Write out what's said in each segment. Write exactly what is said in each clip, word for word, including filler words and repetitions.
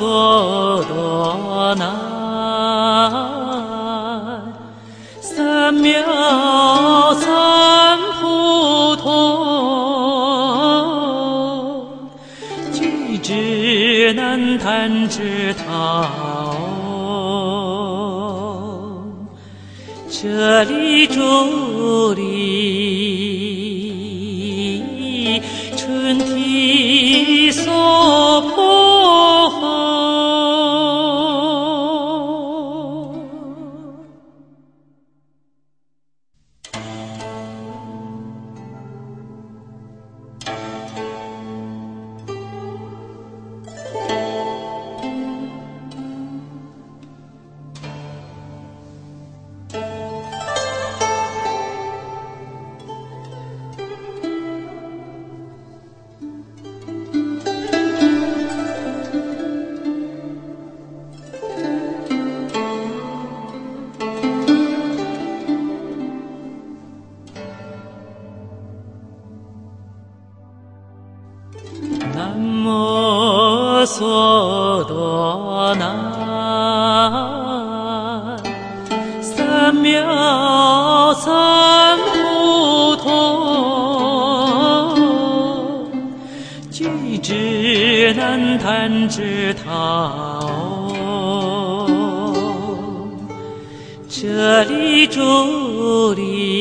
所多难，三藐三菩提，具智难谈之道，舍利主理，春体所破后。南无所多难，三藐三菩提，具智难谈之道，舍利主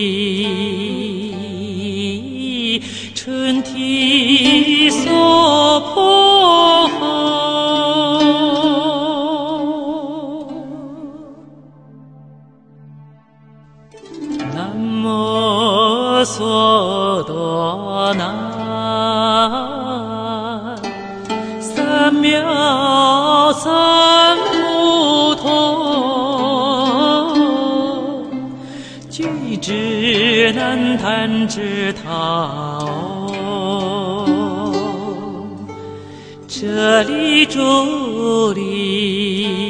理，春体所破后。南无所多难，三藐三菩提，具智难谈之道，舍利主理。